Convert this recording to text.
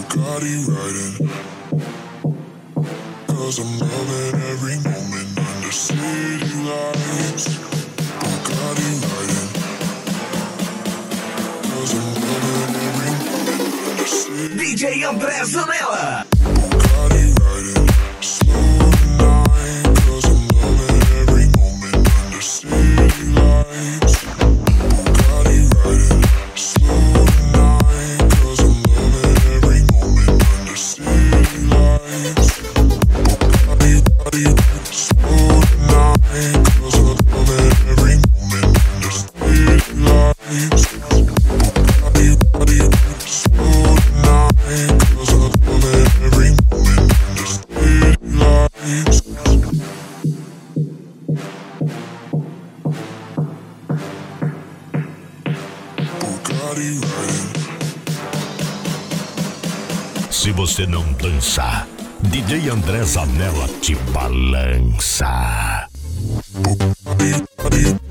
Bugatti riding, 'cause I'm loving every moment under city lights. Bugatti riding, 'cause I'm loving every moment under city lights. DJ André Zanella. Bugatti riding, slow tonight, 'cause I'm loving every moment under city lights. Bugatti riding, slow tonight, 'cause I'm loving every moment under city lights. Bugatti slow tonight, 'cause I'm loving every moment under city lights. Bugatti slow tonight, 'cause I'm loving every moment under city lights. Bugatti riding. Se você não dança, DJ André Zanella te balança. Bugatti